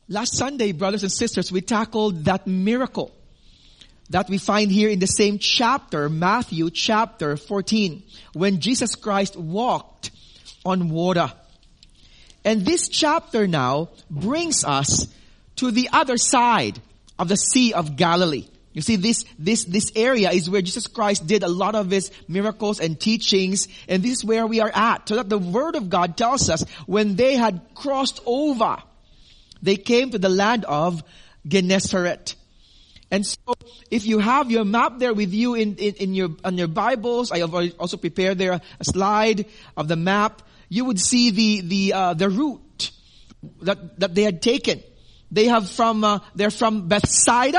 Last Sunday, brothers and sisters, we tackled that miracle that we find here in the same chapter, Matthew chapter 14, when Jesus Christ walked on water. And this chapter now brings us to the other side of the Sea of Galilee. You see, this area is where Jesus Christ did a lot of his miracles and teachings, and this is where we are at. So that the Word of God tells us when they had crossed over, they came to the land of Gennesaret. And so, if you have your map there with you on your Bibles, I have also prepared there a slide of the map. You would see the route that they had taken. They're from Bethsaida,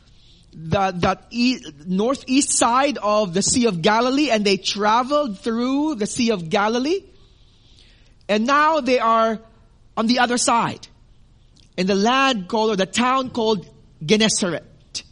the northeast side of the Sea of Galilee, and they traveled through the Sea of Galilee. And now they are on the other side, in the land called, or the town called Gennesaret.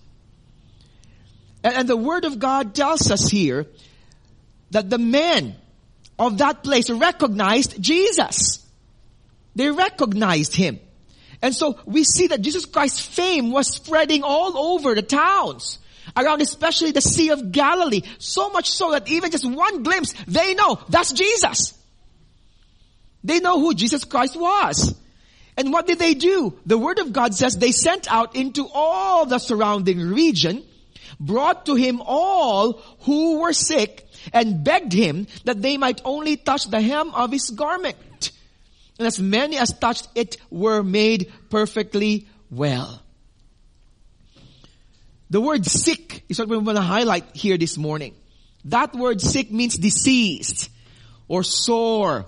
And the Word of God tells us here that the men of that place recognized Jesus. They recognized Him. And so we see that Jesus Christ's fame was spreading all over the towns, around especially the Sea of Galilee. So much so that even just one glimpse, they know that's Jesus. They know who Jesus Christ was. And what did they do? The Word of God says they sent out into all the surrounding region, brought to Him all who were sick, and begged Him that they might only touch the hem of His garment. And as many as touched it were made perfectly well. The word sick is what we want to highlight here this morning. That word sick means diseased or sore.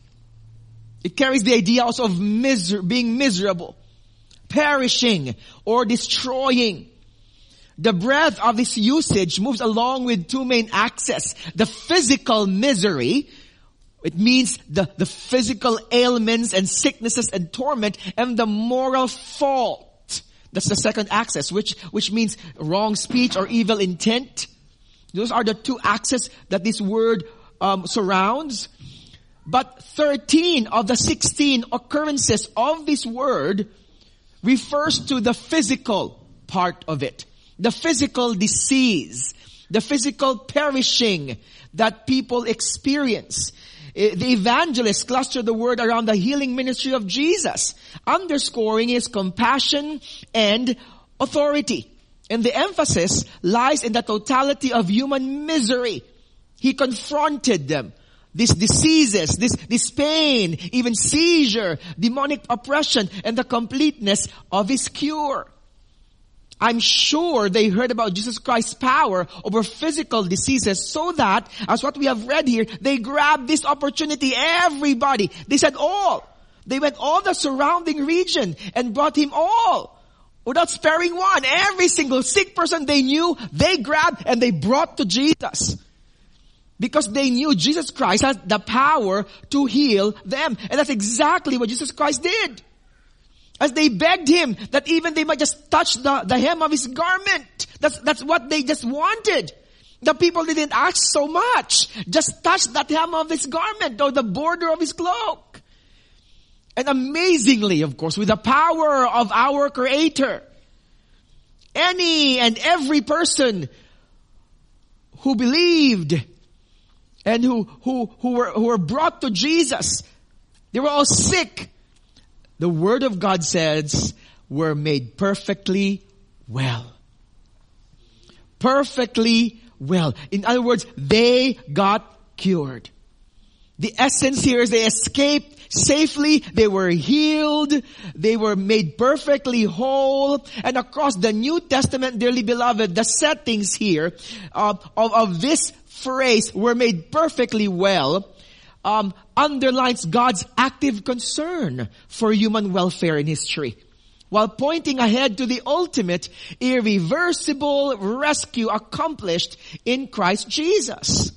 It carries the idea also of being miserable, perishing, or destroying. The breadth of this usage moves along with two main axes. The physical misery, it means the physical ailments and sicknesses and torment, and the moral fault. That's the second axis, which means wrong speech or evil intent. Those are the two axes that this word surrounds. But 13 of the 16 occurrences of this word refers to the physical part of it. The physical disease, the physical perishing that people experience. The evangelists cluster the word around the healing ministry of Jesus, underscoring His compassion and authority. And the emphasis lies in the totality of human misery. He confronted them. These diseases, this pain, even seizure, demonic oppression, and the completeness of His cure. I'm sure they heard about Jesus Christ's power over physical diseases, so that, as what we have read here, they grabbed this opportunity. Everybody. They said all. They went all the surrounding region and brought Him all, without sparing one. Every single sick person they knew, they grabbed and they brought to Jesus. Because they knew Jesus Christ has the power to heal them. And that's exactly what Jesus Christ did. As they begged Him that even they might just touch the hem of His garment. That's what they just wanted. The people didn't ask so much. Just touch that hem of His garment or the border of His cloak. And amazingly, of course, with the power of our Creator, any and every person who believed and who were brought to Jesus, they were all sick. The Word of God says, were made perfectly well. Perfectly well. In other words, they got cured. The essence here is they escaped safely, they were healed, they were made perfectly whole. And across the New Testament, dearly beloved, the settings here of this phrase, were made perfectly well, underlines God's active concern for human welfare in history, while pointing ahead to the ultimate, irreversible rescue accomplished in Christ Jesus.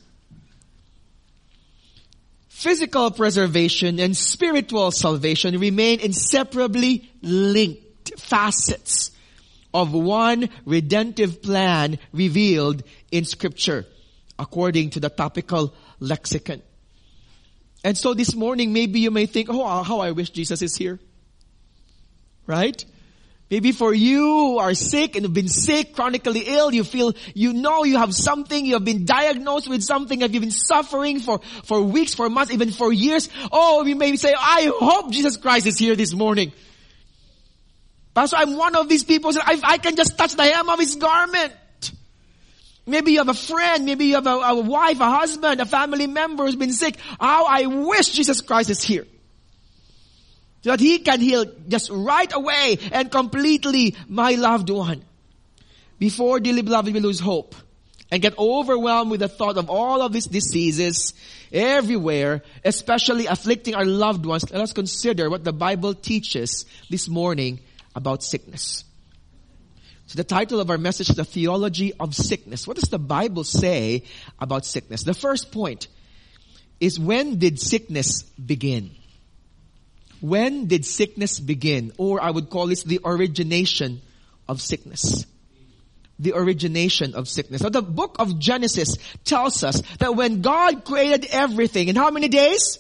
Physical preservation and spiritual salvation remain inseparably linked facets of one redemptive plan revealed in Scripture, according to the topical lexicon. And so this morning, maybe you may think, oh, how I wish Jesus is here. Right? Maybe for you who are sick and have been sick, chronically ill, you feel, you know you have something, you have been diagnosed with something, have you been suffering for weeks, for months, even for years. Oh, you may say, I hope Jesus Christ is here this morning. Pastor, I'm one of these people, I can just touch the hem of His garment. Maybe you have a friend, maybe you have a wife, a husband, a family member who's been sick. How I wish Jesus Christ is here. So that He can heal just right away and completely my loved one. Before, dearly beloved, we lose hope and get overwhelmed with the thought of all of these diseases everywhere, especially afflicting our loved ones, let us consider what the Bible teaches this morning about sickness. So the title of our message is The Theology of Sickness. What does the Bible say about sickness? The first point is, when did sickness begin? When did sickness begin? Or I would call this the origination of sickness. The origination of sickness. Now the book of Genesis tells us that when God created everything, in how many days?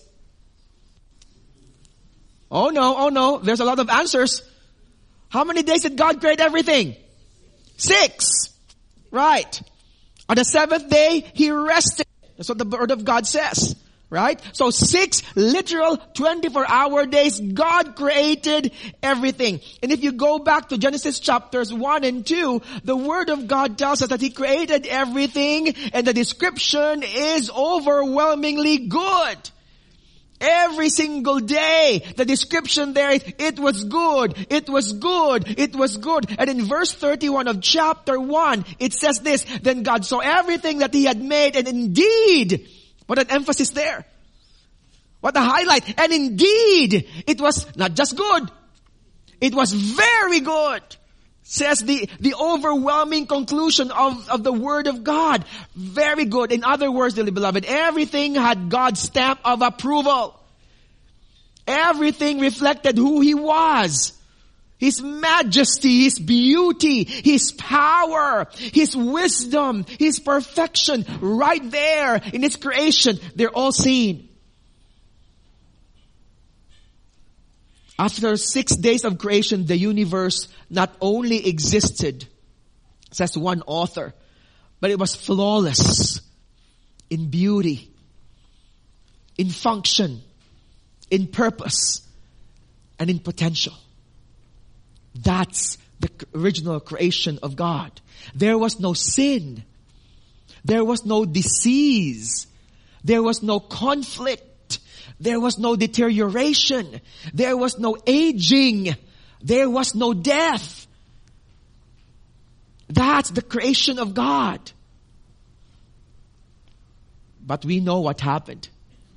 Oh no, there's a lot of answers. How many days did God create everything? 6. Right. On the 7th day, He rested. That's what the Word of God says. Right? So 6 literal 24-hour days, God created everything. And if you go back to Genesis chapters 1 and 2, the Word of God tells us that He created everything, and the description is overwhelmingly good. Every single day, the description there is, it was good, it was good, it was good. And in verse 31 of chapter 1, it says this, then God saw everything that He had made, and indeed, what an emphasis there. What a highlight. And indeed, it was not just good. It was very good. Says the overwhelming conclusion of the Word of God. Very good. In other words, dearly beloved, everything had God's stamp of approval. Everything reflected who He was. His majesty, His beauty, His power, His wisdom, His perfection, right there in His creation, they're all seen. After 6 days of creation, the universe not only existed, says one author, but it was flawless in beauty, in function, in purpose, and in potential. That's the original creation of God. There was no sin. There was no disease. There was no conflict. There was no deterioration. There was no aging. There was no death. That's the creation of God. But we know what happened.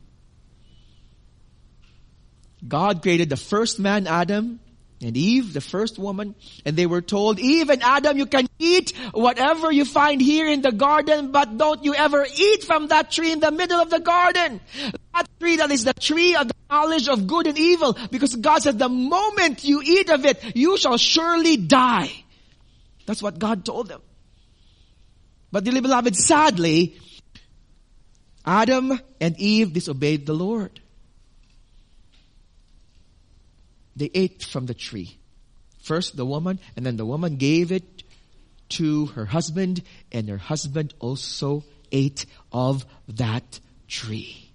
God created the first man, Adam, and Eve, the first woman, and they were told, Eve and Adam, you can eat whatever you find here in the garden, but don't you ever eat from that tree in the middle of the garden. That tree, that is the tree of the knowledge of good and evil, because God said, the moment you eat of it, you shall surely die. That's what God told them. But dearly beloved, sadly, Adam and Eve disobeyed the Lord. They ate from the tree. First the woman, and then the woman gave it to her husband, and her husband also ate of that tree.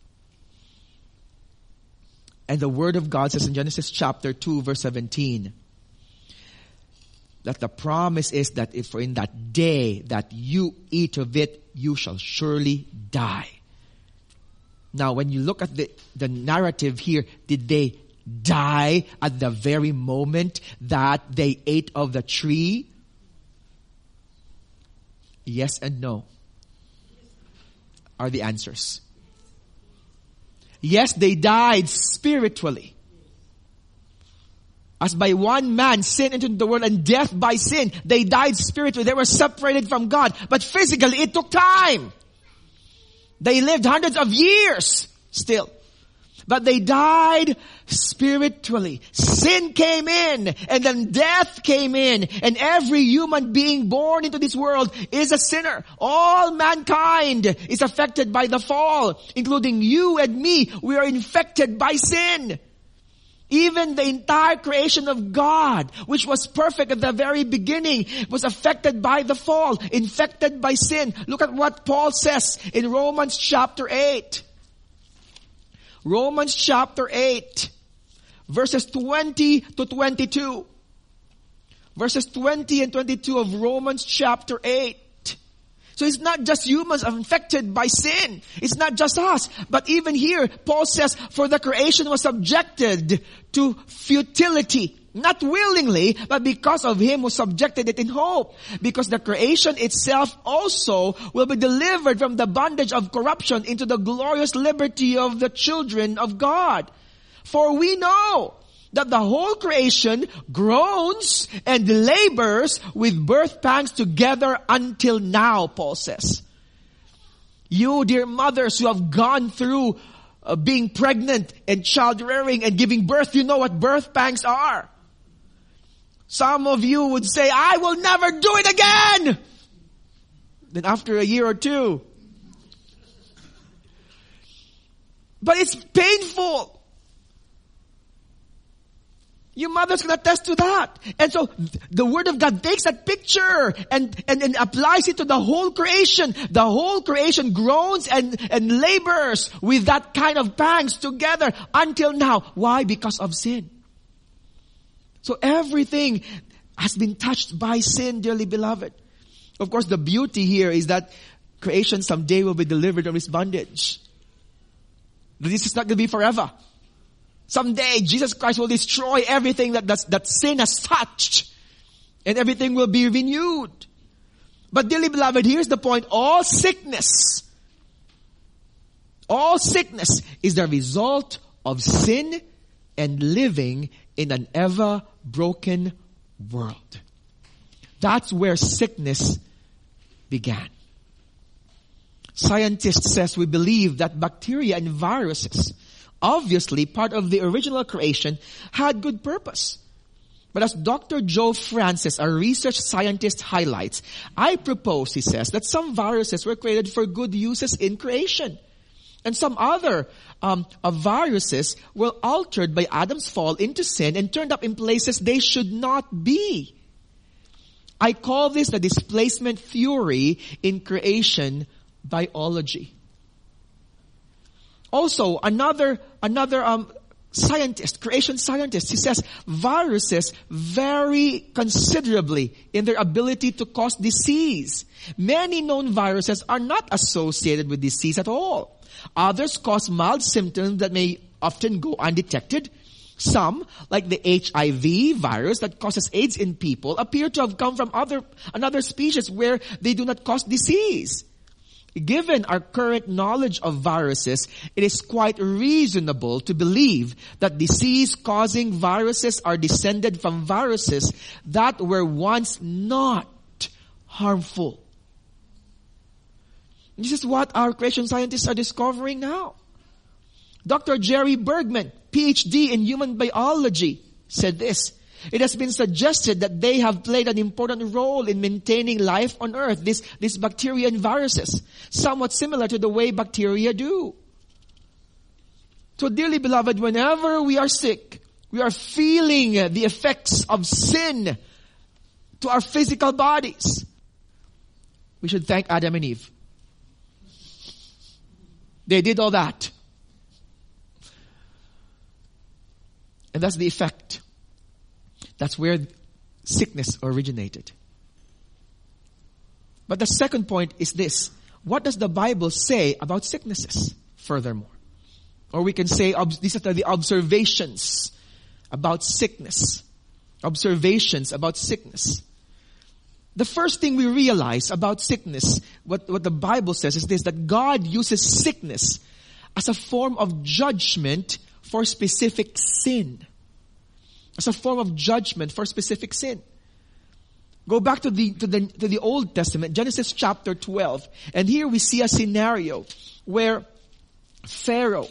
And the Word of God says in Genesis chapter 2 verse 17, that the promise is that if in that day that you eat of it, you shall surely die. Now when you look at the narrative here, did they die at the very moment that they ate of the tree? Yes and no are the answers. Yes, they died spiritually. As by one man sin entered the world, and death by sin, they died spiritually. They were separated from God. But physically, it took time. They lived hundreds of years still. But they died spiritually. Sin came in, and then death came in, and every human being born into this world is a sinner. All mankind is affected by the fall, including you and me. We are infected by sin. Even the entire creation of God, which was perfect at the very beginning, was affected by the fall, infected by sin. Look at what Paul says in Romans chapter 8. Romans chapter 8, verses 20 to 22. Verses 20 and 22 of Romans chapter 8. So it's not just humans infected by sin. It's not just us. But even here, Paul says, for the creation was subjected to futility. Not willingly, but because of him who subjected it in hope. Because the creation itself also will be delivered from the bondage of corruption into the glorious liberty of the children of God. For we know that the whole creation groans and labors with birth pangs together until now, Paul says. You, dear mothers who have gone through being pregnant and child rearing and giving birth, you know what birth pangs are. Some of you would say, I will never do it again. Then after a year or two. But it's painful. You mothers can attest to that. And so the Word of God takes that picture and applies it to the whole creation. The whole creation groans and labors with that kind of pangs together until now. Why? Because of sin. So everything has been touched by sin, dearly beloved. Of course, the beauty here is that creation someday will be delivered from its bondage. This is not going to be forever. Someday, Jesus Christ will destroy everything that sin has touched. And everything will be renewed. But dearly beloved, here's the point. All sickness is the result of sin and living in an ever broken world. That's where sickness began. Scientists says we believe that bacteria and viruses, obviously part of the original creation, had good purpose. But as Dr. Joe Francis, a research scientist, highlights, I propose, he says, that some viruses were created for good uses in creation. And some other viruses were altered by Adam's fall into sin and turned up in places they should not be. I call this the displacement theory in creation biology. Also, another scientist, creation scientist, he says viruses vary considerably in their ability to cause disease. Many known viruses are not associated with disease at all. Others cause mild symptoms that may often go undetected. Some, like the HIV virus that causes AIDS in people, appear to have come from another species where they do not cause disease. Given our current knowledge of viruses, it is quite reasonable to believe that disease-causing viruses are descended from viruses that were once not harmful. This is what our creation scientists are discovering now. Dr. Jerry Bergman, PhD in human biology, said this. It has been suggested that they have played an important role in maintaining life on earth, these bacteria and viruses, somewhat similar to the way bacteria do. So dearly beloved, whenever we are sick, we are feeling the effects of sin to our physical bodies. We should thank Adam and Eve. They did all that. And that's the effect. That's where sickness originated. But the second point is this. What does the Bible say about sicknesses furthermore? Or we can say these are the observations about sickness. Observations about sickness. The first thing we realize about sickness, what the Bible says is this, that God uses sickness as a form of judgment for specific sin. As a form of judgment for specific sin. Go back to the Old Testament, Genesis chapter 12. And here we see a scenario where Pharaoh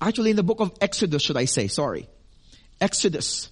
actually in the book of Exodus, should I say, sorry. Exodus.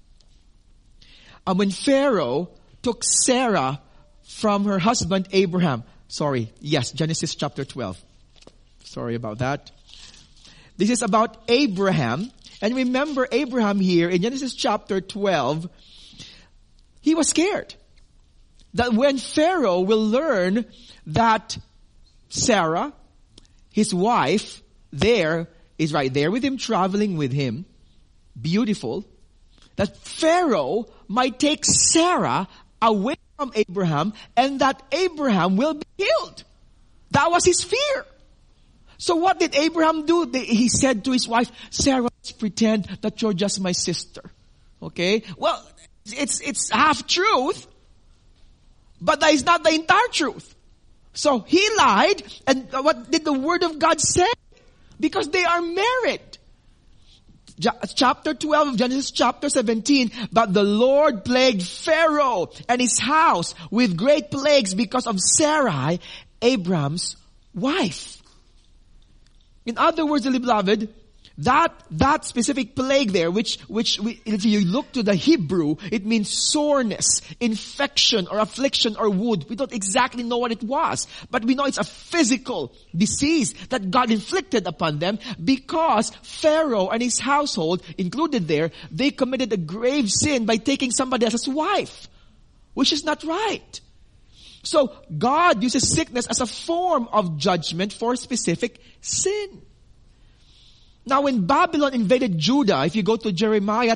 When Pharaoh took Sarah from her husband Abraham. Sorry, yes, Genesis chapter 12. Sorry about that. This is about Abraham. And remember Abraham here in Genesis chapter 12, he was scared that when Pharaoh will learn that Sarah, his wife, is right there with him, traveling with him, beautiful, that Pharaoh might take Sarah away from Abraham and that Abraham will be killed. That was his fear. So what did Abraham do? He said to his wife, Sarah, let's pretend that you're just my sister. Okay? Well, it's half truth, but that is not the entire truth. So he lied, and what did the word of God say? Because they are married. Chapter 12 of Genesis chapter 17, but the Lord plagued Pharaoh and his house with great plagues because of Sarai, Abraham's wife. In other words, beloved, that specific plague there, which if you look to the Hebrew, it means soreness, infection, or affliction, or wound. We don't exactly know what it was, but we know it's a physical disease that God inflicted upon them because Pharaoh and his household, included there, they committed a grave sin by taking somebody else's wife, which is not right. So God uses sickness as a form of judgment for specific sin. Now when Babylon invaded Judah, if you go to Jeremiah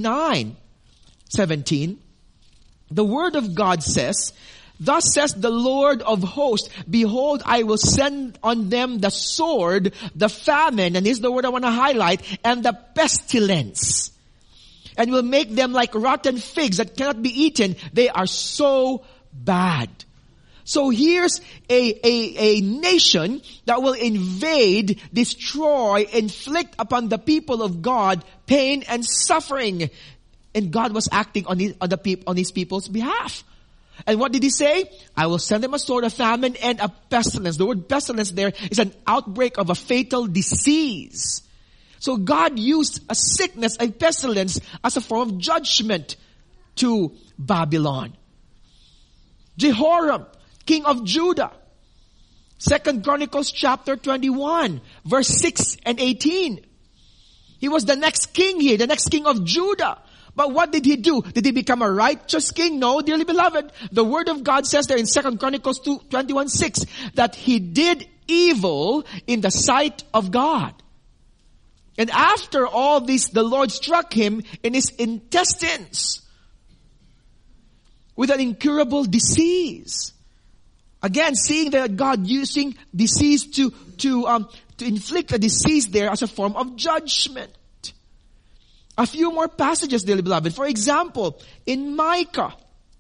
29:17, the word of God says, thus says the Lord of hosts, behold, I will send on them the sword, the famine, and here's the word I want to highlight, and the pestilence. And will make them like rotten figs that cannot be eaten. They are so bad. So here's a nation that will invade, destroy, inflict upon the people of God pain and suffering. And God was acting on his people's behalf. And what did he say? I will send them a sword, a famine, and a pestilence. The word pestilence there is an outbreak of a fatal disease. So God used a sickness, a pestilence, as a form of judgment to Babylon. Jehoram, king of Judah. 2 Chronicles chapter 21, verse 6 and 18. He was the next king here, the next king of Judah. But what did he do? Did he become a righteous king? No, dearly beloved. The word of God says there in 2 Chronicles 21:6 that he did evil in the sight of God. And after all this, the Lord struck him in his intestines with an incurable disease. Again, seeing that God using disease to inflict a disease there as a form of judgment. A few more passages, dearly beloved. For example, in Micah.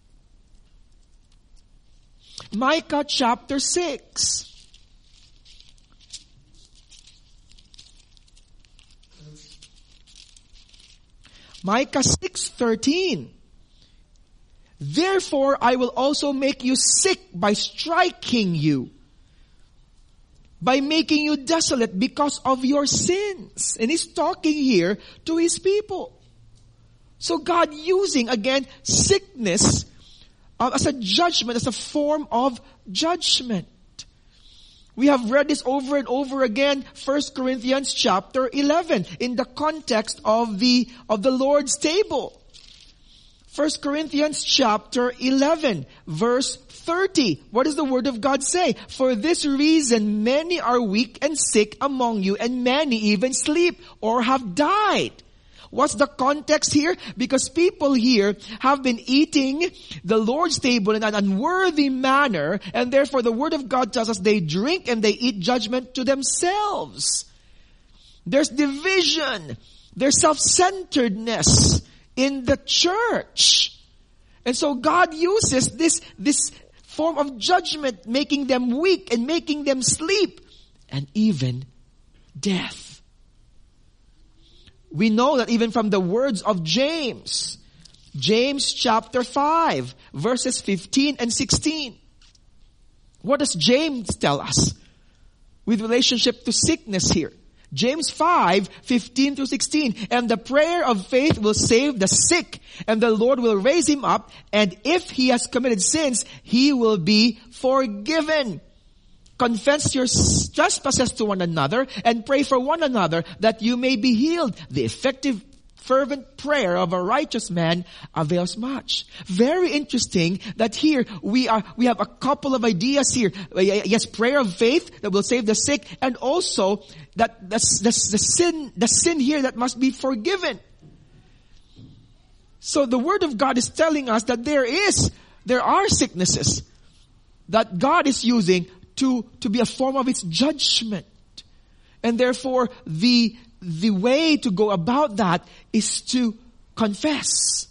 Micah chapter 6. Micah 6:13. Therefore I will also make you sick by striking you, by making you desolate because of your sins. And he's talking here to his people. So God using again sickness as a judgment, as a form of judgment. We have read this over and over again, 1 Corinthians chapter 11, in the context of the Lord's table. 1 Corinthians chapter 11, verse 30. What does the word of God say? For this reason many are weak and sick among you, and many even sleep or have died. What's the context here? Because people here have been eating the Lord's table in an unworthy manner, and therefore the word of God tells us they drink and they eat judgment to themselves. There's division. There's self-centeredness in the church. And so God uses this form of judgment, making them weak and making them sleep, and even death. We know that even from the words of James. James chapter 5, verses 15 and 16. What does James tell us with relationship to sickness here? James 5:15-16. And the prayer of faith will save the sick, and the Lord will raise him up, and if he has committed sins, he will be forgiven. Confess your trespasses to one another and pray for one another that you may be healed. The effective fervent prayer of a righteous man avails much. Very interesting that here we have a couple of ideas here. Yes, prayer of faith that will save the sick, and also that the sin here that must be forgiven. So the Word of God is telling us that there are sicknesses that God is using to be a form of its judgment. And therefore, the way to go about that is to confess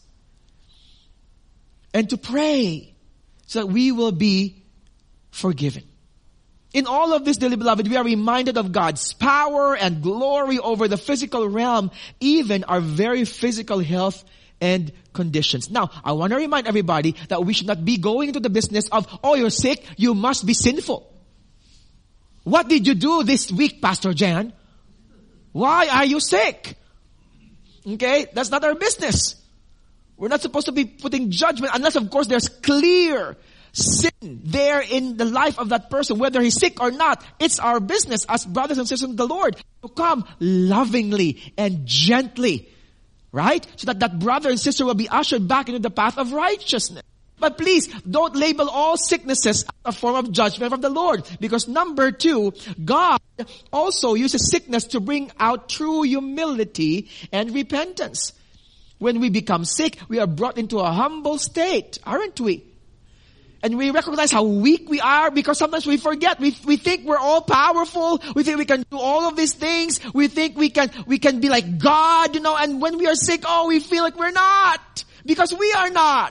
and to pray so that we will be forgiven. In all of this, dearly beloved, we are reminded of God's power and glory over the physical realm, even our very physical health and conditions. Now, I want to remind everybody that we should not be going into the business of, oh, you're sick, you must be sinful. What did you do this week, Pastor Jan? Why are you sick? Okay, that's not our business. We're not supposed to be putting judgment unless, of course, there's clear sin there in the life of that person, whether he's sick or not. It's our business as brothers and sisters of the Lord to come lovingly and gently, right? So that that brother and sister will be ushered back into the path of righteousness. But please, don't label all sicknesses as a form of judgment from the Lord. Because number 2, God also uses sickness to bring out true humility and repentance. When we become sick, we are brought into a humble state, aren't we? And we recognize how weak we are because sometimes we forget. We think we're all powerful. We think we can do all of these things. We think we can be like God, and when we are sick, we feel like we're not. Because we are not.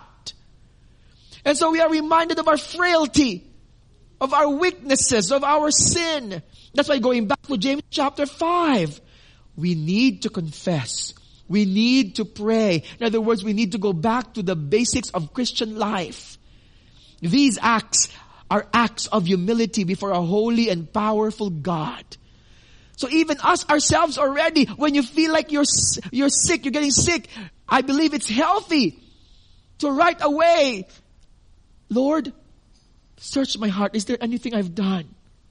And so we are reminded of our frailty, of our weaknesses, of our sin. That's why going back to James chapter 5, we need to confess. We need to pray. In other words, we need to go back to the basics of Christian life. These acts are acts of humility before a holy and powerful God. So even us ourselves already, when you feel like you're sick, you're getting sick, I believe it's healthy to right away, Lord, search my heart. Is there anything I've done?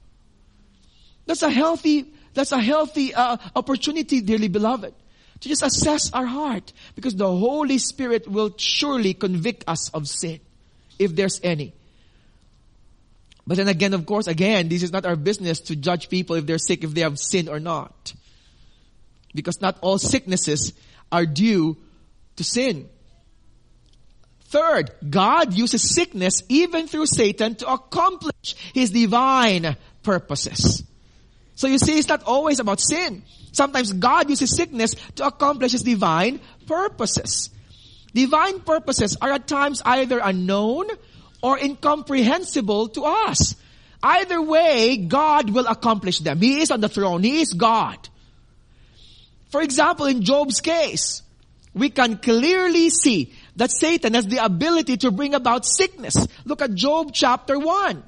That's a healthy opportunity, dearly beloved, to just assess our heart, because the Holy Spirit will surely convict us of sin, if there's any. But then again, of course, this is not our business to judge people if they're sick, if they have sinned or not. Because not all sicknesses are due to sin. Third, God uses sickness even through Satan to accomplish His divine purposes. So you see, it's not always about sin. Sometimes God uses sickness to accomplish His divine purposes. Divine purposes are at times either unknown or incomprehensible to us. Either way, God will accomplish them. He is on the throne. He is God. For example, in Job's case, we can clearly see that Satan has the ability to bring about sickness. Look at Job chapter 1.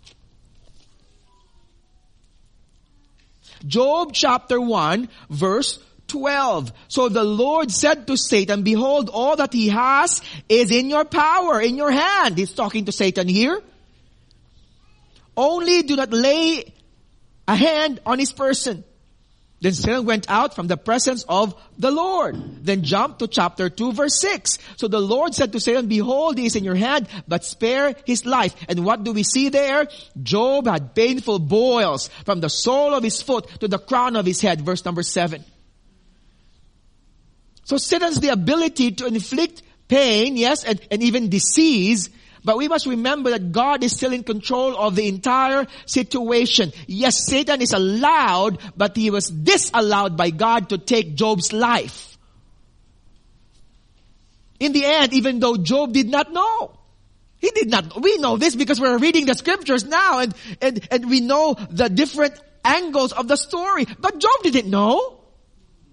Job chapter 1 verse 12. So the Lord said to Satan, behold, all that he has is in your power, in your hand. He's talking to Satan here. Only do not lay a hand on his person. Then Satan went out from the presence of the Lord. Then jump to chapter 2 verse 6. So the Lord said to Satan, behold, he is in your hand, but spare his life. And what do we see there? Job had painful boils from the sole of his foot to the crown of his head. Verse number 7. So Satan has the ability to inflict pain, yes, and even disease. But we must remember that God is still in control of the entire situation. Yes, Satan is allowed, but he was disallowed by God to take Job's life. In the end, even though Job did not know. He did not. We know this because we're reading the scriptures now and we know the different angles of the story. But Job didn't know.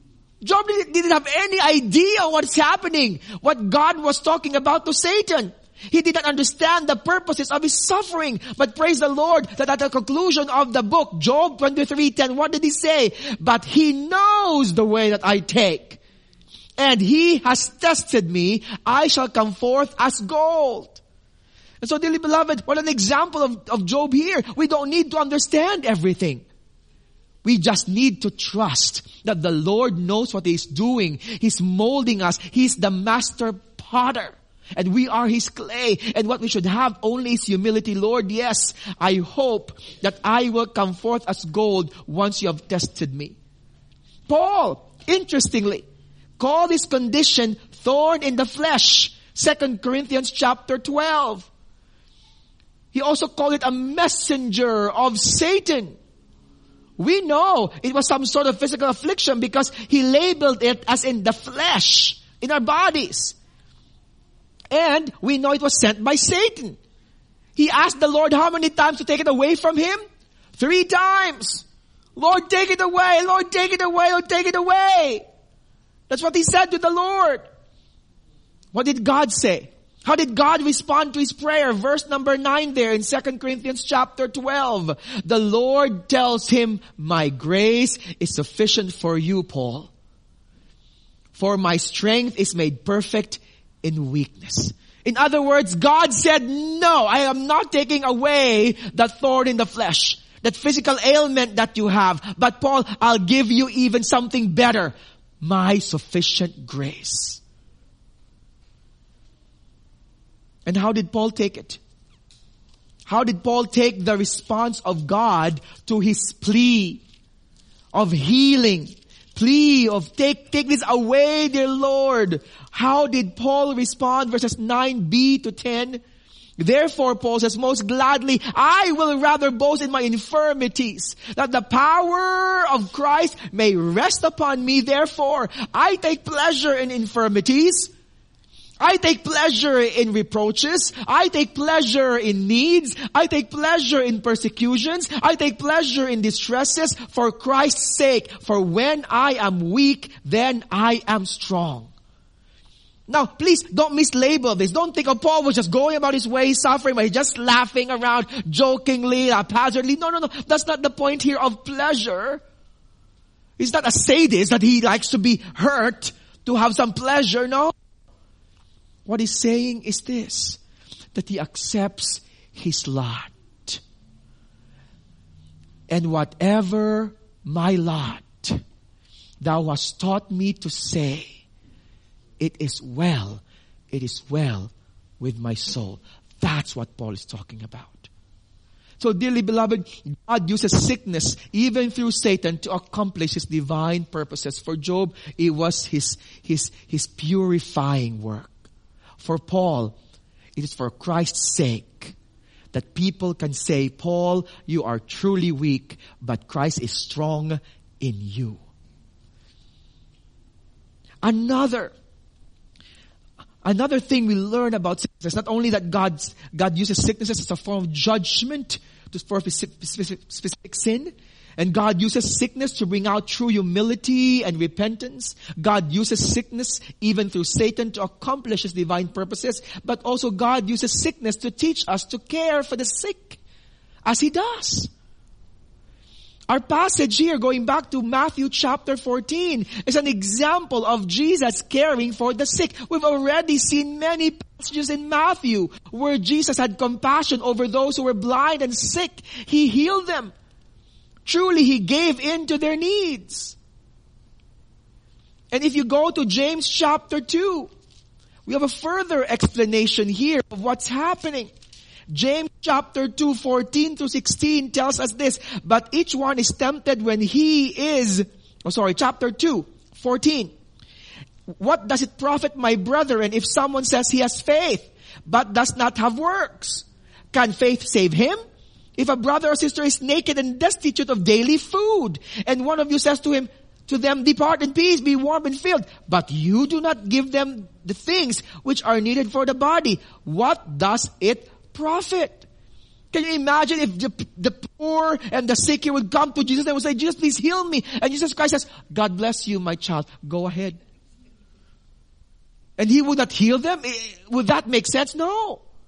Job didn't have any idea what's happening, what God was talking about to Satan. He did not understand the purposes of his suffering. But praise the Lord that at the conclusion of the book, Job 23:10, what did he say? But he knows the way that I take. And he has tested me. I shall come forth as gold. And so, dearly beloved, what an example of Job here. We don't need to understand everything. We just need to trust that the Lord knows what He's doing. He's molding us. He's the master potter. And we are His clay. And what we should have only is humility. Lord, yes, I hope that I will come forth as gold once you have tested me. Paul, interestingly, called his condition thorn in the flesh. 2 Corinthians chapter 12. He also called it a messenger of Satan. We know it was some sort of physical affliction because he labeled it as in the flesh, in our bodies. And we know it was sent by Satan. He asked the Lord how many times to take it away from him? 3 times. Lord, take it away. Lord, take it away. Lord, take it away. That's what he said to the Lord. What did God say? How did God respond to his prayer? Verse number 9 there in 2 Corinthians chapter 12. The Lord tells him, my grace is sufficient for you, Paul. For my strength is made perfect in weakness. In other words, God said, no, I am not taking away that thorn in the flesh, that physical ailment that you have. But Paul, I'll give you even something better. My sufficient grace. And how did Paul take it? How did Paul take the response of God to his plea of healing? Plea of take this away, dear Lord. How did Paul respond? Verses 9b to 10. Therefore, Paul says, most gladly, I will rather boast in my infirmities, that the power of Christ may rest upon me. Therefore, I take pleasure in infirmities. I take pleasure in reproaches. I take pleasure in needs. I take pleasure in persecutions. I take pleasure in distresses for Christ's sake. For when I am weak, then I am strong. Now, please don't mislabel this. Don't think of Paul was just going about his way, suffering, but he's just laughing around jokingly, haphazardly. No. That's not the point here of pleasure. He's not a sadist that he likes to be hurt to have some pleasure. No. What he's saying is this, that he accepts his lot. And whatever my lot, thou hast taught me to say, it is well with my soul. That's what Paul is talking about. So dearly beloved, God uses sickness even through Satan to accomplish His divine purposes. For Job, it was his purifying work. For Paul, it is for Christ's sake that people can say, Paul, you are truly weak, but Christ is strong in you. Another thing we learn about sickness is not only that God uses sicknesses as a form of judgment for specific sin, and God uses sickness to bring out true humility and repentance. God uses sickness even through Satan to accomplish His divine purposes. But also God uses sickness to teach us to care for the sick as He does. Our passage here, going back to Matthew chapter 14, is an example of Jesus caring for the sick. We've already seen many passages in Matthew where Jesus had compassion over those who were blind and sick. He healed them. Truly, He gave in to their needs. And if you go to James chapter 2, we have a further explanation here of what's happening. James chapter 2, 14 to 16 tells us this, but each one is tempted when chapter 2, 14. What does it profit, my brethren, if someone says he has faith, but does not have works? Can faith save him? If a brother or sister is naked and destitute of daily food, and one of you says to them, depart in peace, be warm and filled, but you do not give them the things which are needed for the body, what does it profit? Can you imagine if the poor and the sick here would come to Jesus and would say, Jesus, please heal me. And Jesus Christ says, God bless you, my child. Go ahead. And He would not heal them? Would that make sense? No.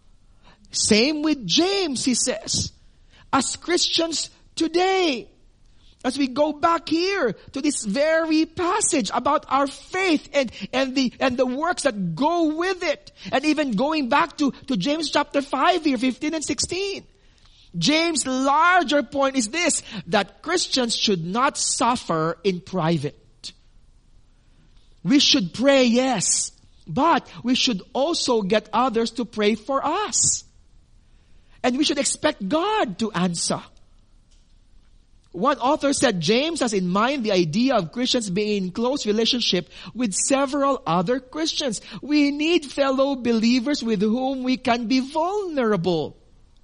Same with James, he says. As Christians today, as we go back here to this very passage about our faith and the works that go with it. And even going back to James chapter 5 here, 15 and 16. James' larger point is this, that Christians should not suffer in private. We should pray, yes, but we should also get others to pray for us. And we should expect God to answer. One author said James has in mind the idea of Christians being in close relationship with several other Christians. We need fellow believers with whom we can be vulnerable.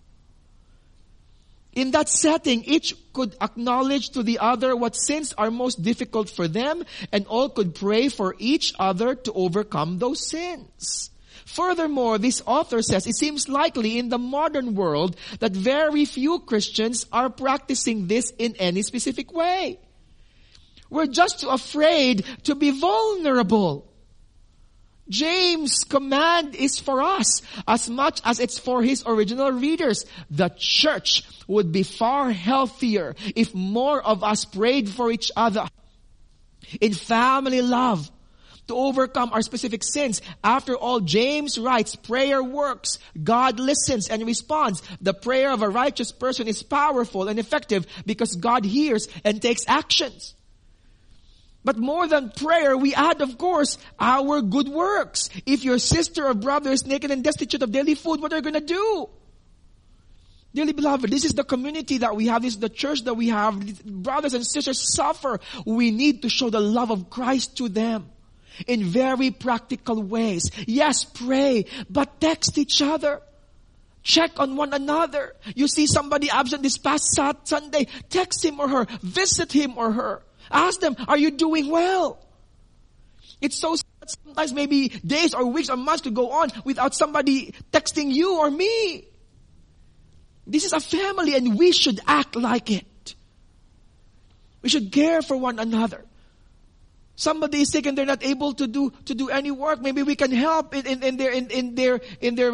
In that setting, each could acknowledge to the other what sins are most difficult for them, and all could pray for each other to overcome those sins. Furthermore, this author says it seems likely in the modern world that very few Christians are practicing this in any specific way. We're just too afraid to be vulnerable. James' command is for us as much as it's for his original readers. The church would be far healthier if more of us prayed for each other in family love to overcome our specific sins. After all, James writes, prayer works. God listens and responds. The prayer of a righteous person is powerful and effective because God hears and takes actions. But more than prayer, we add, of course, our good works. If your sister or brother is naked and destitute of daily food, what are you going to do? Dearly beloved, this is the community that we have. This is the church that we have. Brothers and sisters suffer. We need to show the love of Christ to them in very practical ways. Yes, pray, but text each other. Check on one another. You see somebody absent this past Sunday, text him or her, visit him or her. Ask them, are you doing well? It's so sad sometimes maybe days or weeks or months to go on without somebody texting you or me. This is a family and we should act like it. We should care for one another. Somebody is sick and they're not able to do any work. Maybe we can help in their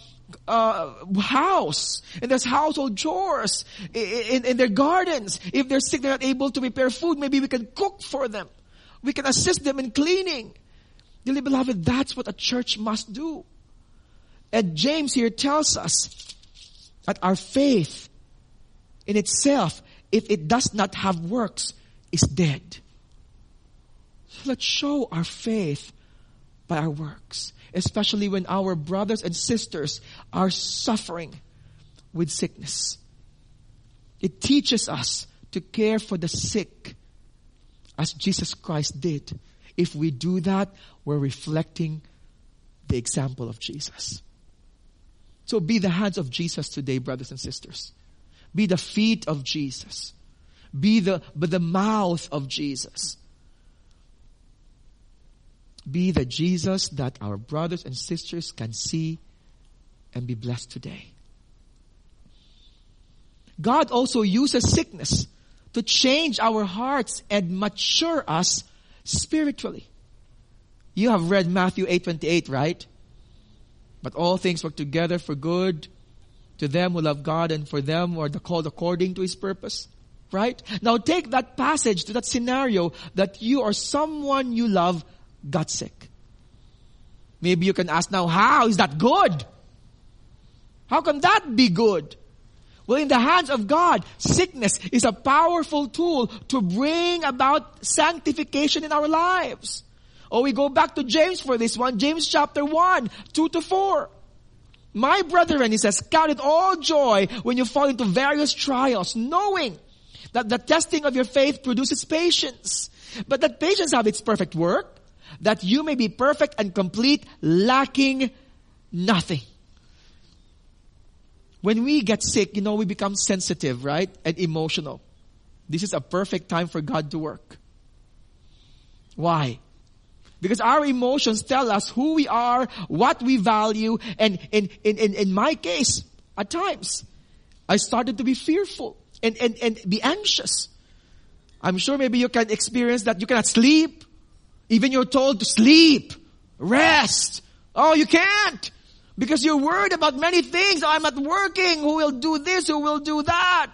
house, in their household chores, in their gardens. If they're sick, they're not able to prepare food. Maybe we can cook for them. We can assist them in cleaning. Dearly beloved, that's what a church must do. And James here tells us that our faith in itself, if it does not have works, is dead. So let's show our faith by our works, especially when our brothers and sisters are suffering with sickness. It teaches us to care for the sick as Jesus Christ did. If we do that, we're reflecting the example of Jesus. So be the hands of Jesus today, brothers and sisters. Be the feet of Jesus. Be the mouth of Jesus. Be the Jesus that our brothers and sisters can see and be blessed today. God also uses sickness to change our hearts and mature us spiritually. You have read Matthew 8:28, right? But all things work together for good to them who love God and for them who are called according to His purpose. Right? Now take that passage to that scenario that you or someone you love got sick. Maybe you can ask now, how is that good? How can that be good? Well, in the hands of God, sickness is a powerful tool to bring about sanctification in our lives. Or we go back to James for this one. James chapter 1, 2-4. My brethren, he says, count it all joy when you fall into various trials, knowing that the testing of your faith produces patience. But that patience have its perfect work, that you may be perfect and complete, lacking nothing. When we get sick, we become sensitive, right? And emotional. This is a perfect time for God to work. Why? Because our emotions tell us who we are, what we value, and in my case, at times, I started to be fearful and be anxious. I'm sure maybe you can experience that you cannot sleep. Even you're told to sleep, rest. Oh, you can't. Because you're worried about many things. Oh, I'm not working. Who will do this? Who will do that?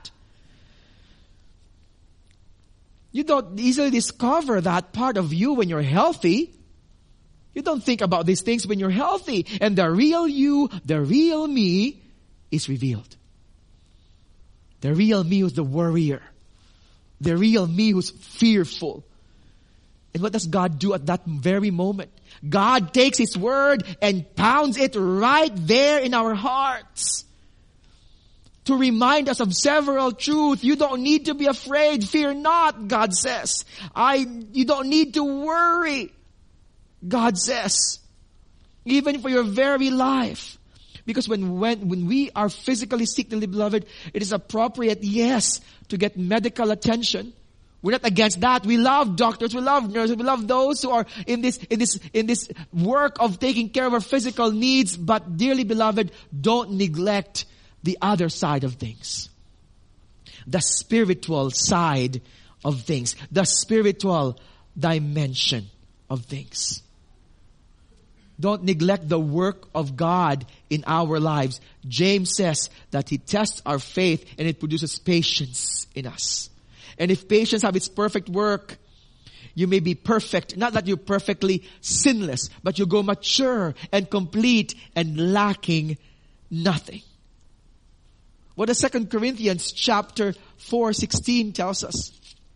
You don't easily discover that part of you when you're healthy. You don't think about these things when you're healthy. And the real you, the real me, is revealed. The real me who's the warrior. The real me who's fearful. And what does God do at that very moment? God takes His word and pounds it right there in our hearts. To remind us of several truths. You don't need to be afraid. Fear not, God says. You don't need to worry, God says. Even for your very life. Because when we are physically sick, dearly beloved, it is appropriate, yes, to get medical attention. We're not against that. We love doctors, we love nurses, we love those who are in this work of taking care of our physical needs. But dearly beloved, don't neglect the other side of things. The spiritual side of things. The spiritual dimension of things. Don't neglect the work of God in our lives. James says that He tests our faith and it produces patience in us. And if patience have its perfect work, you may be perfect. Not that you're perfectly sinless, but you go mature and complete and lacking nothing. What does 2 Corinthians chapter 4:16 tells us?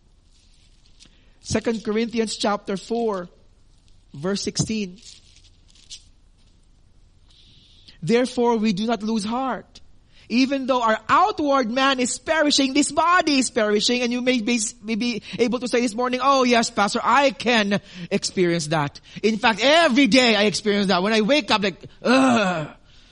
2 Corinthians chapter 4, verse 16. Therefore we do not lose heart. Even though our outward man is perishing, this body is perishing. And you may be able to say this morning, oh yes, Pastor, I can experience that. In fact, every day I experience that. When I wake up, like, ugh.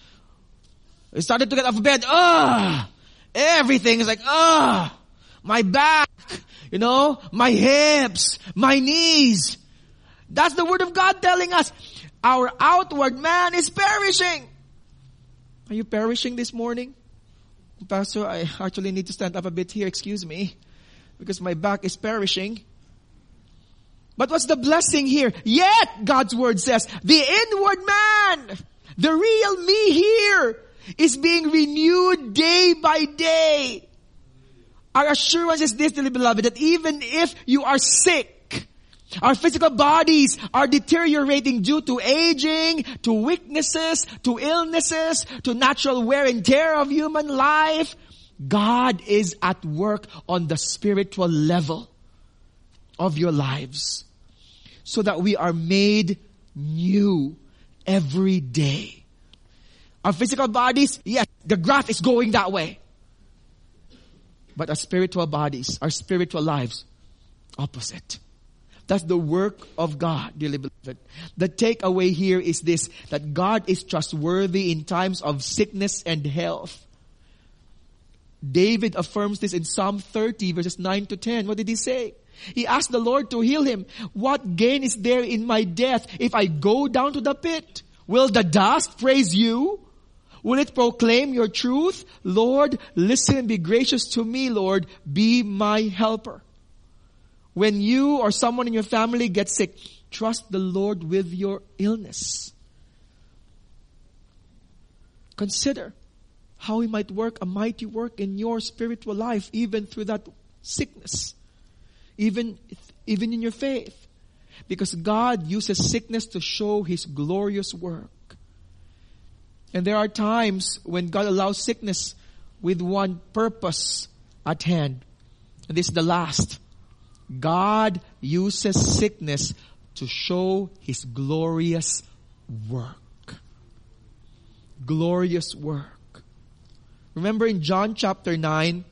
I started to get off bed, ugh. Everything is like, ugh. My back, my hips, my knees. That's the word of God telling us. Our outward man is perishing. Are you perishing this morning? Pastor, I actually need to stand up a bit here, excuse me, because my back is perishing. But what's the blessing here? Yet, God's word says, the inward man, the real me here, is being renewed day by day. Our assurance is this, dearly beloved, that even if you are sick, our physical bodies are deteriorating due to aging, to weaknesses, to illnesses, to natural wear and tear of human life. God is at work on the spiritual level of your lives so that we are made new every day. Our physical bodies, yes, the graph is going that way. But our spiritual bodies, our spiritual lives, opposite. That's the work of God, dearly beloved. The takeaway here is this, that God is trustworthy in times of sickness and health. David affirms this in Psalm 30 verses 9 to 10. What did he say? He asked the Lord to heal him. What gain is there in my death if I go down to the pit? Will the dust praise you? Will it proclaim your truth? Lord, listen and be gracious to me, Lord. Be my helper. When you or someone in your family gets sick, trust the Lord with your illness. Consider how He might work a mighty work in your spiritual life, even through that sickness. Even in your faith. Because God uses sickness to show His glorious work. And there are times when God allows sickness with one purpose at hand. And this is the last. God uses sickness to show His glorious work. Glorious work. Remember in John chapter 9,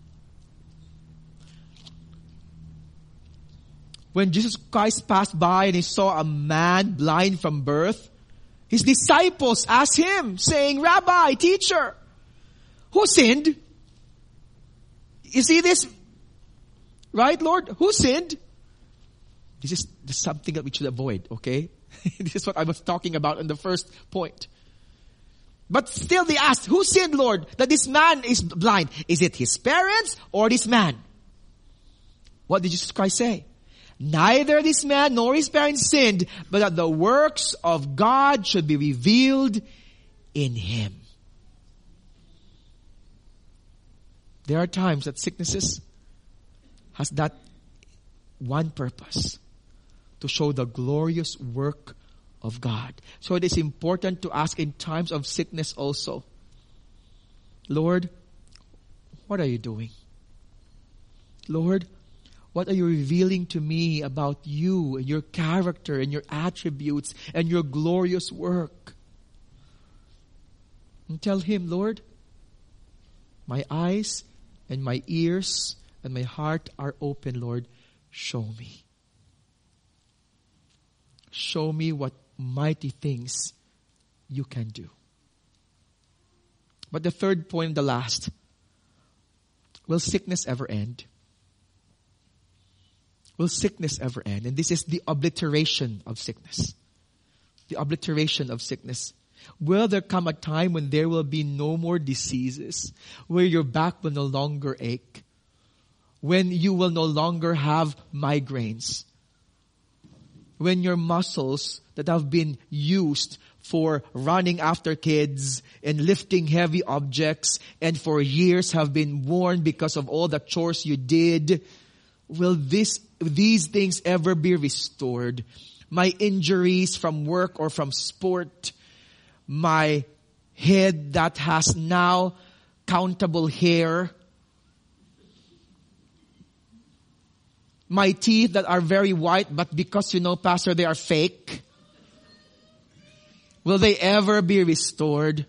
when Jesus Christ passed by and He saw a man blind from birth, His disciples asked Him, saying, Rabbi, teacher, who sinned? You see this? Right, Lord? Who sinned? This is something that we should avoid, okay? This is what I was talking about in the first point. But still they asked, who sinned, Lord, that this man is blind? Is it his parents or this man? What did Jesus Christ say? Neither this man nor his parents sinned, but that the works of God should be revealed in Him. There are times that sicknesses has that one purpose, to show the glorious work of God. So it is important to ask in times of sickness also, Lord, what are you doing? Lord, what are you revealing to me about you and your character and your attributes and your glorious work? And tell Him, Lord, my eyes and my ears and my heart are open, Lord. Show me. Show me what mighty things you can do. But the third point, the last, will sickness ever end? Will sickness ever end? And this is the obliteration of sickness. The obliteration of sickness. Will there come a time when there will be no more diseases? Where your back will no longer ache? When you will no longer have migraines? When your muscles that have been used for running after kids and lifting heavy objects and for years have been worn because of all the chores you did, will these things ever be restored? My injuries from work or from sport, my head that has now countable hair, my teeth that are very white, but because Pastor, they are fake. Will they ever be restored?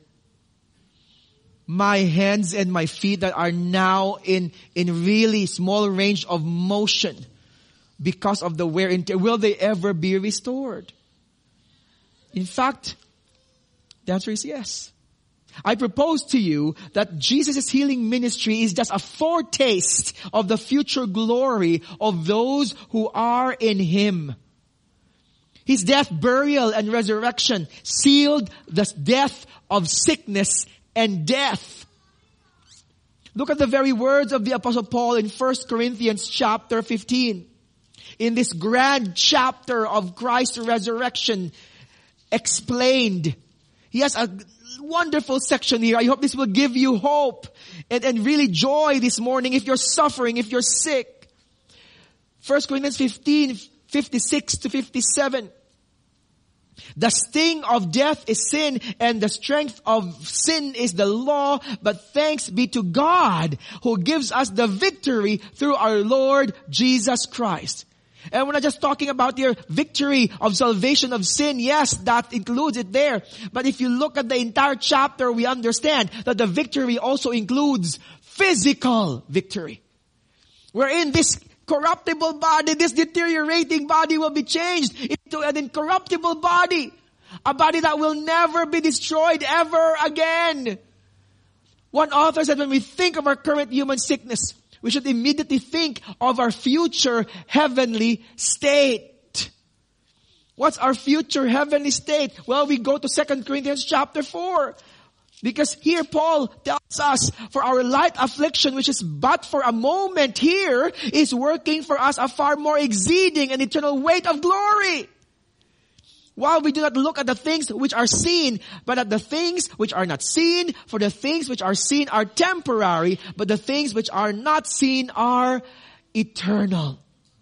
My hands and my feet that are now in really small range of motion because of the wear and tear, will they ever be restored? In fact, the answer is yes. I propose to you that Jesus' healing ministry is just a foretaste of the future glory of those who are in Him. His death, burial, and resurrection sealed the death of sickness and death. Look at the very words of the Apostle Paul in 1 Corinthians chapter 15. In this grand chapter of Christ's resurrection explained, he has a wonderful section here. I hope this will give you hope and really joy this morning if you're suffering, if you're sick. 1 Corinthians 15, 56 to 57. The sting of death is sin, and the strength of sin is the law. But thanks be to God who gives us the victory through our Lord Jesus Christ. And we're not just talking about your victory of salvation of sin. Yes, that includes it there. But if you look at the entire chapter, we understand that the victory also includes physical victory. Wherein this corruptible body, this deteriorating body will be changed into an incorruptible body. A body that will never be destroyed ever again. One author said when we think of our current human sickness, we should immediately think of our future heavenly state. What's our future heavenly state? Well, we go to 2 Corinthians chapter 4. Because here Paul tells us, for our light affliction, which is but for a moment here, is working for us a far more exceeding and eternal weight of glory. While we do not look at the things which are seen, but at the things which are not seen, for the things which are seen are temporary, but the things which are not seen are eternal.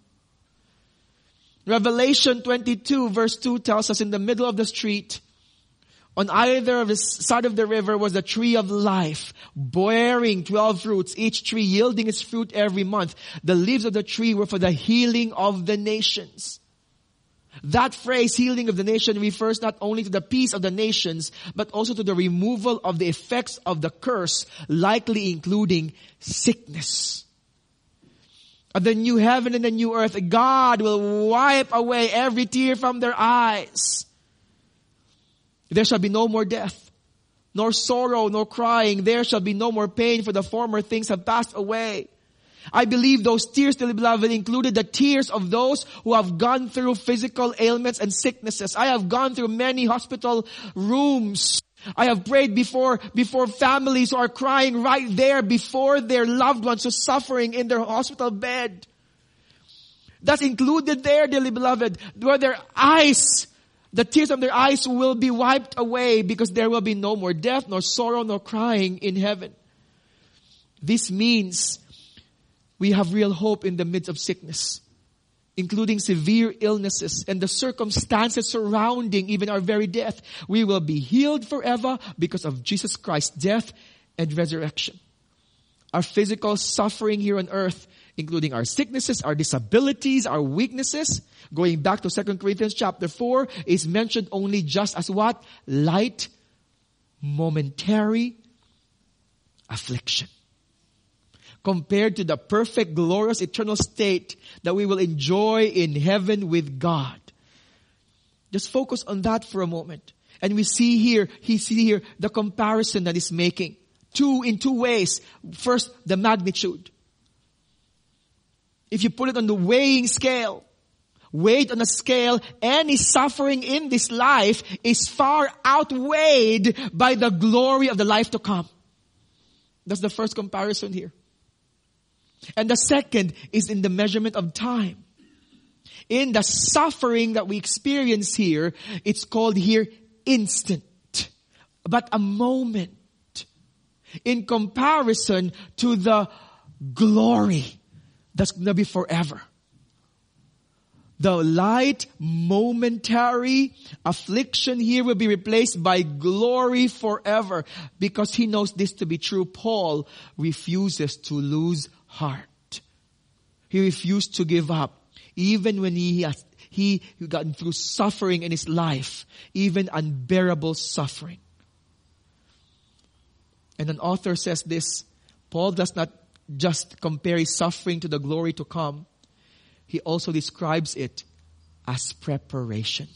Revelation 22 verse 2 tells us in the middle of the street, on either of the side of the river was the tree of life, bearing 12 fruits, each tree yielding its fruit every month. The leaves of the tree were for the healing of the nations. That phrase, healing of the nation, refers not only to the peace of the nations, but also to the removal of the effects of the curse, likely including sickness. At the new heaven and the new earth, God will wipe away every tear from their eyes. There shall be no more death, nor sorrow, nor crying. There shall be no more pain, for the former things have passed away. I believe those tears, dearly beloved, included the tears of those who have gone through physical ailments and sicknesses. I have gone through many hospital rooms. I have prayed before families who are crying right there before their loved ones who are suffering in their hospital bed. That's included there, dearly beloved, where their eyes The tears of their eyes will be wiped away because there will be no more death, nor sorrow, nor crying in heaven. This means we have real hope in the midst of sickness, including severe illnesses and the circumstances surrounding even our very death. We will be healed forever because of Jesus Christ's death and resurrection. Our physical suffering here on earth, including our sicknesses, our disabilities, our weaknesses, going back to 2 Corinthians chapter 4, is mentioned only just as what? Light, momentary affliction. Compared to the perfect, glorious, eternal state that we will enjoy in heaven with God. Just focus on that for a moment. And he see here the comparison that he's making. In two ways. First, the magnitude. If you put it on the weighing scale, weighed on a scale, any suffering in this life is far outweighed by the glory of the life to come. That's the first comparison here. And the second is in the measurement of time. In the suffering that we experience here, it's called here instant, but a moment. In comparison to the glory that's going to be forever. The light, momentary affliction here will be replaced by glory forever. Because he knows this to be true, Paul refuses to lose heart. He refused to give up. Even when he gotten through suffering in his life. Even unbearable suffering. And an author says this, Paul does not just compare his suffering to the glory to come. He also describes it as preparation.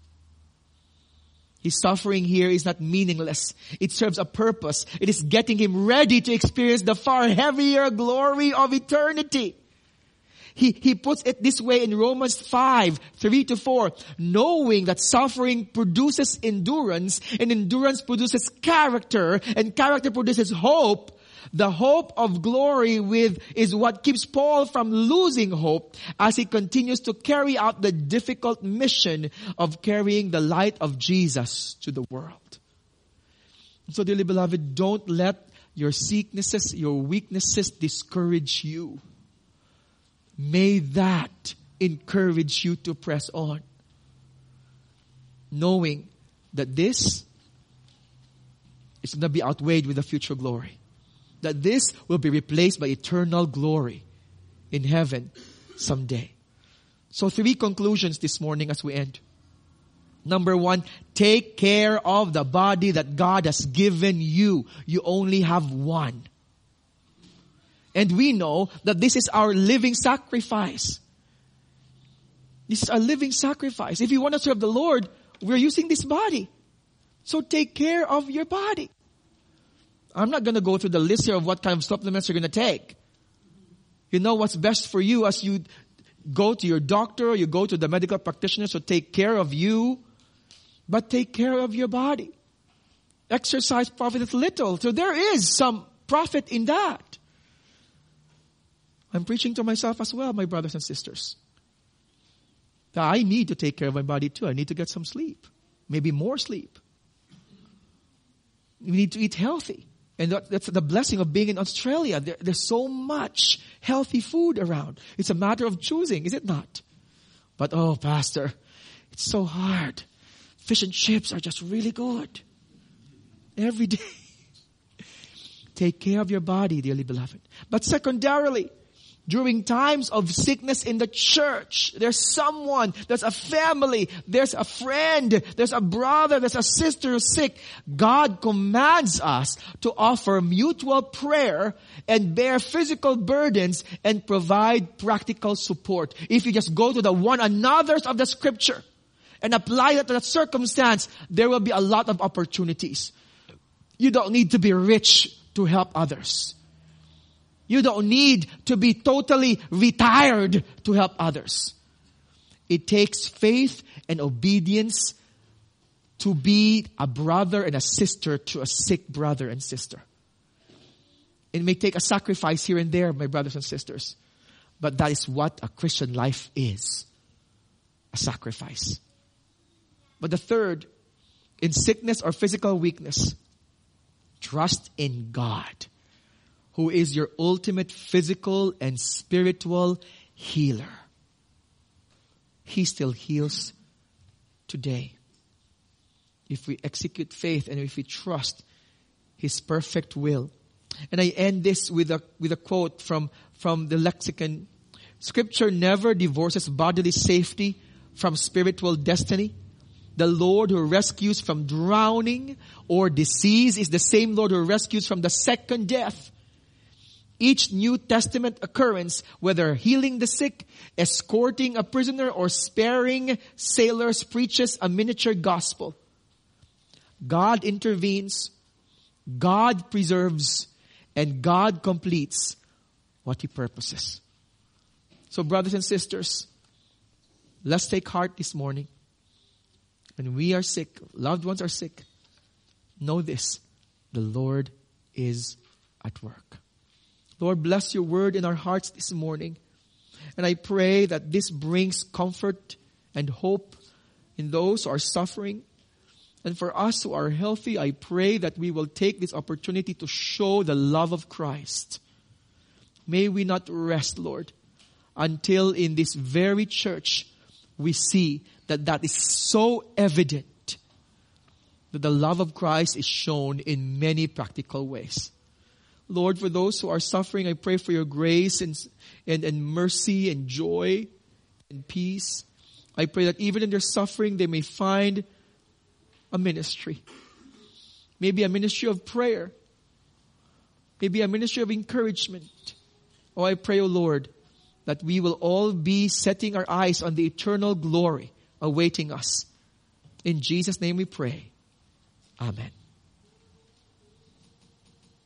His suffering here is not meaningless. It serves a purpose. It is getting him ready to experience the far heavier glory of eternity. He puts it this way in Romans 5, 3-4. Knowing that suffering produces endurance, and endurance produces character, and character produces hope. The hope of glory is what keeps Paul from losing hope as he continues to carry out the difficult mission of carrying the light of Jesus to the world. So dearly beloved, don't let your sicknesses, your weaknesses discourage you. May that encourage you to press on. Knowing that this is going to be outweighed with the future glory. That this will be replaced by eternal glory in heaven someday. So 3 conclusions this morning as we end. Number 1, take care of the body that God has given you. You only have one. And we know that this is our living sacrifice. This is our living sacrifice. If you want to serve the Lord, we're using this body. So take care of your body. I'm not going to go through the list here of what kind of supplements you're going to take. You know what's best for you as you go to your doctor or you go to the medical practitioner, so take care of you. But take care of your body. Exercise profiteth little. So there is some profit in that. I'm preaching to myself as well, my brothers and sisters. That I need to take care of my body too. I need to get some sleep. Maybe more sleep. We need to eat healthy. And that's the blessing of being in Australia. There's so much healthy food around. It's a matter of choosing, is it not? But oh, Pastor, it's so hard. Fish and chips are just really good. Every day. Take care of your body, dearly beloved. But secondarily, during times of sickness in the church, there's someone, there's a family, there's a friend, there's a brother, there's a sister who's sick. God commands us to offer mutual prayer and bear physical burdens and provide practical support. If you just go to the one another's of the scripture and apply that to that circumstance, there will be a lot of opportunities. You don't need to be rich to help others. You don't need to be totally retired to help others. It takes faith and obedience to be a brother and a sister to a sick brother and sister. It may take a sacrifice here and there, my brothers and sisters. But that is what a Christian life is. A sacrifice. But the third, in sickness or physical weakness, trust in God, who is your ultimate physical and spiritual healer. He still heals today. If we execute faith and if we trust His perfect will. And I end this with a quote from the lexicon. Scripture never divorces bodily safety from spiritual destiny. The Lord who rescues from drowning or disease is the same Lord who rescues from the second death. Each New Testament occurrence, whether healing the sick, escorting a prisoner, or sparing sailors, preaches a miniature gospel. God intervenes, God preserves, and God completes what He purposes. So brothers and sisters, let's take heart this morning. When we are sick, loved ones are sick, know this, the Lord is at work. Lord, bless your word in our hearts this morning. And I pray that this brings comfort and hope in those who are suffering. And for us who are healthy, I pray that we will take this opportunity to show the love of Christ. May we not rest, Lord, until in this very church we see that is so evident that the love of Christ is shown in many practical ways. Lord, for those who are suffering, I pray for your grace and mercy and joy and peace. I pray that even in their suffering, they may find a ministry. Maybe a ministry of prayer. Maybe a ministry of encouragement. Oh, I pray, O Lord, that we will all be setting our eyes on the eternal glory awaiting us. In Jesus' name we pray. Amen.